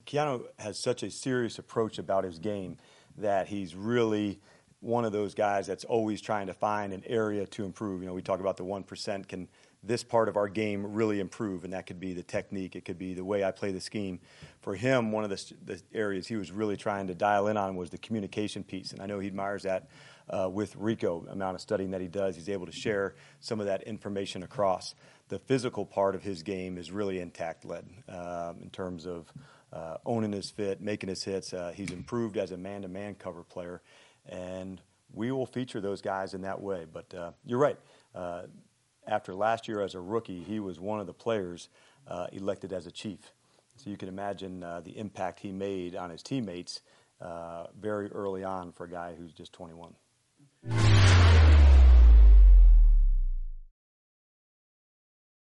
Keanu has such a serious approach about his game that he's really one of those guys that's always trying to find an area to improve. We talk about the 1%. Can this part of our game really improve? And that could be the technique. It could be the way I play the scheme. For him, one of the areas he was really trying to dial in on was the communication piece. And I know he admires that with Rico, amount of studying that he does. He's able to share some of that information across. The physical part of his game is really intact, led in terms of owning his fit, making his hits. He's improved as a man-to-man cover player. And we will feature those guys in that way. But you're right. After last year as a rookie, he was one of the players elected as a chief. So you can imagine the impact he made on his teammates very early on for a guy who's just 21.